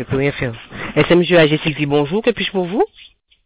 ne peut rien faire. SMG AG Sylvie, bonjour, que puis-je pour vous?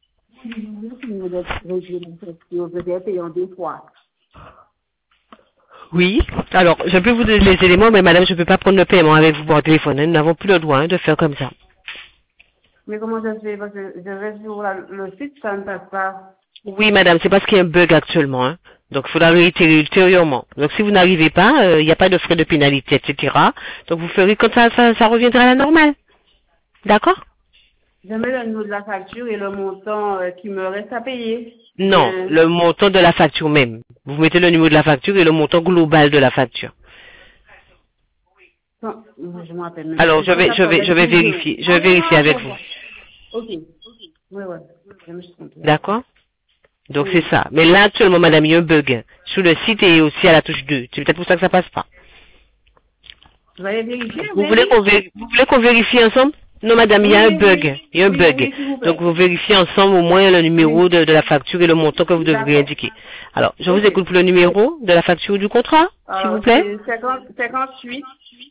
Oui, alors, je peux vous donner les éléments, mais madame, je ne peux pas prendre le paiement avec vous par téléphone. Nous n'avons plus le droit de faire comme ça. Mais comment ça se fait? Parce que je vais sur le site, ça ne passe pas. Oui, madame, c'est parce qu'il y a un bug actuellement. Hein. Donc, il faudra réitérer ultérieurement. Donc, si vous n'arrivez pas, il n'y a pas de frais de pénalité, etc. Donc, vous ferez comme ça reviendra à la normale. D'accord? Je mets le nom de la facture et le montant qui me reste à payer. Non, le montant de la facture même. Vous mettez le numéro de la facture et le montant global de la facture. Non, je me rappelle même. Alors, je vais vérifier. Je vais vérifier avec vous. Ok. Oui, ouais. Je me suis trompée. D'accord? Donc, c'est ça. Mais là, actuellement, madame, il y a un bug. Sur le site et aussi à la touche 2. C'est peut-être pour ça que ça passe pas. Vous allez vérifier? Vous voulez qu'on vérifie ensemble? Non, madame, il y a un bug. Il y a un bug. Donc, vous vérifiez ensemble au moins le numéro de la facture et le montant que vous devriez indiquer. Alors, je vous écoute pour le numéro de la facture du contrat, s'il vous plaît. 58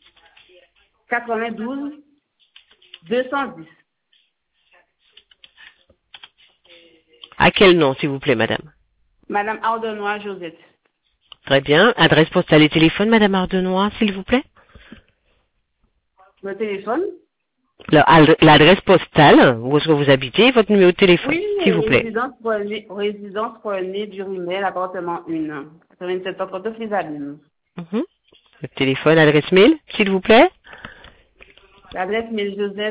92 210. À quel nom, s'il vous plaît, madame? Madame Ardenois Josette. Très bien. Adresse postale et téléphone, madame Ardenois, s'il vous plaît. Le téléphone? L'adresse postale, où est-ce que vous habitez, et votre numéro de téléphone, Oui, s'il vous plaît. Résidence René du Rimel, appartement 1. 87 30 Frisaline. Le téléphone, adresse mail, s'il vous plaît. L'adresse mail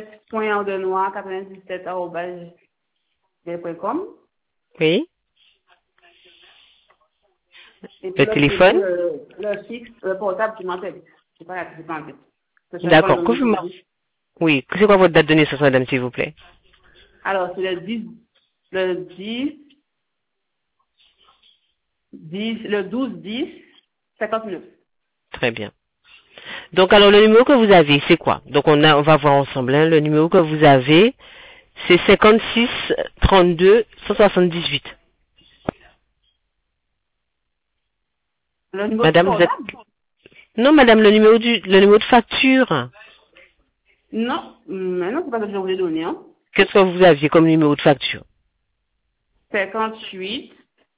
joseph.ardenois97@gmail.com. Oui. Et Le téléphone. Le fixe, le portable, tu m'appelles. C'est pas la petite en tête. D'accord. Oui. C'est quoi votre date de naissance, madame, s'il vous plaît? Alors, c'est le 12-10 59. Très bien. Donc, alors, le numéro que vous avez, c'est quoi? Donc, on va voir ensemble, hein. Le numéro que vous avez, c'est 56 32 178. Le numéro Madame, vous êtes... Non, madame, le numéro de facture. Non, mais non, c'est pas ce que je voulais donner, hein. Qu'est-ce que vous aviez comme numéro de facture? 58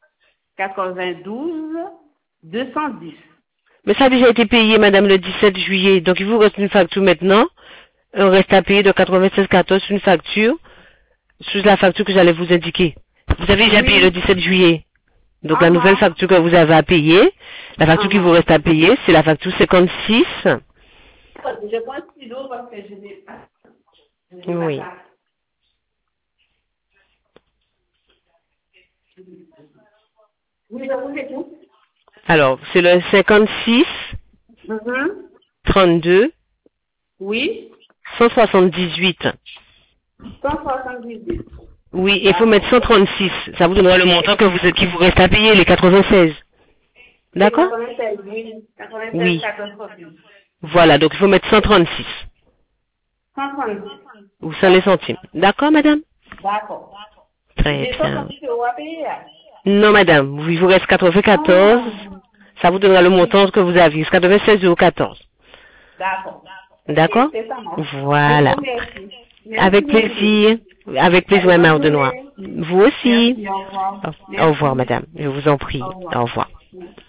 92 210. Mais ça a déjà été payé, madame, le 17 juillet. Donc, il vous reste une facture maintenant. Un reste à payer de 96,14 sur une facture. Sur la facture que j'allais vous indiquer. Vous avez déjà payé le 17 juillet. Donc, la nouvelle facture que vous avez à payer, la facture qui vous reste à payer, c'est la facture 56. Je prends un stylo parce que je n'ai pas. Oui. Oui, je vous écoute. Alors, c'est le 56 32 oui 178. 178. Oui, il faut mettre 136. Ça vous donnera le montant qui vous reste à payer, les 96. D'accord? 96, oui. 96, oui. 14. Voilà, donc il faut mettre 136. 136. Ou sans les centimes. D'accord, madame? D'accord. Très bien. Non, madame, il vous reste 94. Ça vous donnera le montant que vous avez. 96,14 €. D'accord. D'accord? Voilà. Avec plaisir. Avec plaisir, madame Ardenois. Vous aussi. Merci, au revoir. Au revoir, madame. Je vous en prie. Au revoir.